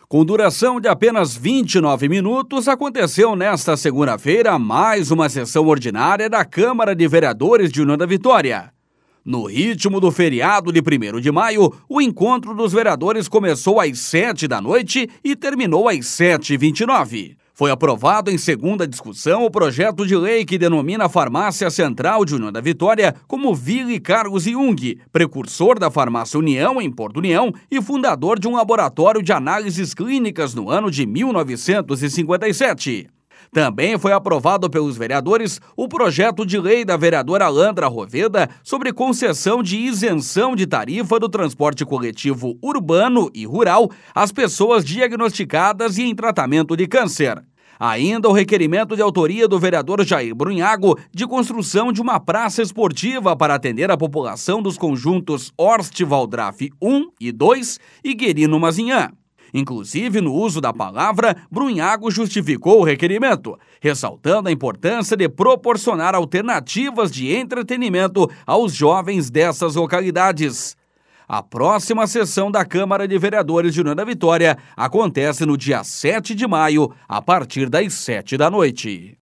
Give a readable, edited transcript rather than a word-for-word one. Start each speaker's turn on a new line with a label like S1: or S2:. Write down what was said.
S1: Com duração de apenas 29 minutos, aconteceu nesta segunda-feira mais uma sessão ordinária da Câmara de Vereadores de União da Vitória. No ritmo do feriado de 1º de maio, o encontro dos vereadores começou às 7 da noite e terminou às 7h29. Foi aprovado em segunda discussão o projeto de lei que denomina a Farmácia Central de União da Vitória como Ville Carlos Jung, precursor da Farmácia União em Porto União e fundador de um laboratório de análises clínicas no ano de 1957. Também foi aprovado pelos vereadores o projeto de lei da vereadora Landra Roveda sobre concessão de isenção de tarifa do transporte coletivo urbano e rural às pessoas diagnosticadas e em tratamento de câncer. Ainda o requerimento de autoria do vereador Jair Brunhago de construção de uma praça esportiva para atender a população dos conjuntos Horst Valdraff 1 e 2 e Guerino Mazinhã. Inclusive, no uso da palavra, Brunhago justificou o requerimento, ressaltando a importância de proporcionar alternativas de entretenimento aos jovens dessas localidades. A próxima sessão da Câmara de Vereadores de União da Vitória acontece no dia 7 de maio, a partir das 7 da noite.